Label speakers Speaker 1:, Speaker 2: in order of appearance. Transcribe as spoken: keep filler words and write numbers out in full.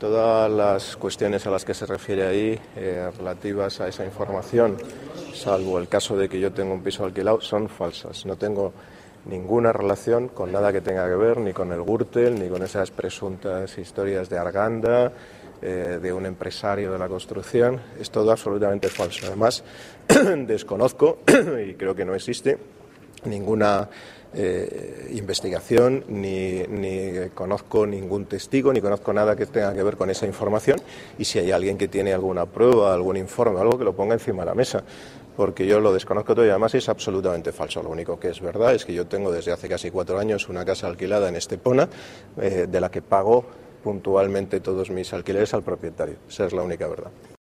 Speaker 1: Todas las cuestiones a las que se refiere ahí, eh, relativas a esa información, salvo el caso de que yo tengo un piso alquilado, son falsas. No tengo ninguna relación con nada que tenga que ver ni con el Gürtel, ni con esas presuntas historias de Arganda, eh, de un empresario de la construcción. Es todo absolutamente falso. Además, desconozco, y creo que no existe, ninguna eh, investigación, ni, ni conozco ningún testigo, ni conozco nada que tenga que ver con esa información, y si hay alguien que tiene alguna prueba, algún informe, algo, que lo ponga encima de la mesa, porque yo lo desconozco todo y además es absolutamente falso. Lo único que es verdad es que yo tengo desde hace casi cuatro años una casa alquilada en Estepona, eh, de la que pago puntualmente todos mis alquileres al propietario. Esa es la única verdad.